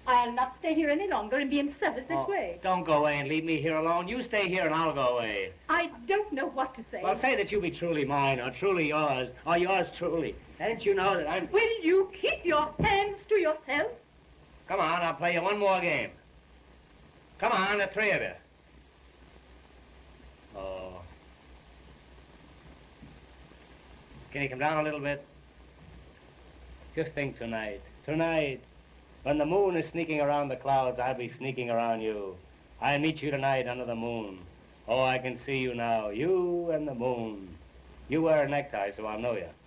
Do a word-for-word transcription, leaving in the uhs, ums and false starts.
I'll not stay here any longer and be in service this oh, way. Don't go away and leave me here alone. You stay here and I'll go away. I don't know what to say. Well, say that you be truly mine or truly yours or yours truly. Don't you know that I'm... Will you keep your hands to yourself? Come on, I'll play you one more game. Come on, the three of you. Oh. Can you come down a little bit? Just think tonight, tonight, when the moon is sneaking around the clouds, I'll be sneaking around you. I'll meet you tonight under the moon. Oh, I can see you now, you and the moon. You wear a necktie, so I'll know you.